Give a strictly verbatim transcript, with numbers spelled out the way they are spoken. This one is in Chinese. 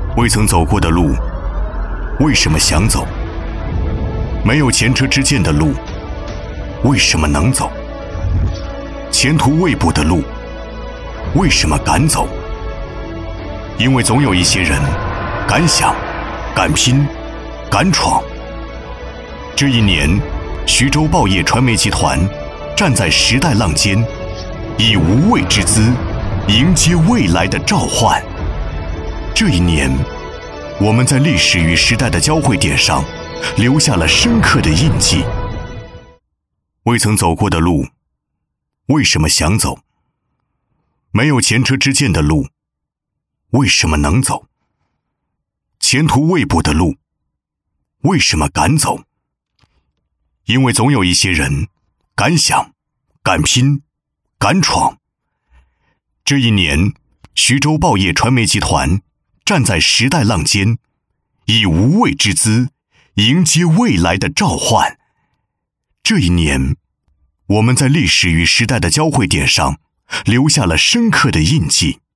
未曾走过的路，为什么想走？没有前车之鉴的路，为什么能走？前途未卜的路，为什么敢走？因为总有一些人敢想、敢拼、敢闯。这一年，徐州报业传媒集团站在时代浪尖，以无畏之姿迎接未来的召唤。这一年，我们在历史与时代的交汇点上留下了深刻的印记。未曾走过的路，为什么想走？没有前车之鉴的路，为什么能走？前途未卜的路，为什么敢走？因为总有一些人敢想、敢拼、敢闯。这一年，徐州报业传媒集团站在时代浪尖，以无畏之姿迎接未来的召唤。这一年，我们在历史与时代的交汇点上留下了深刻的印记。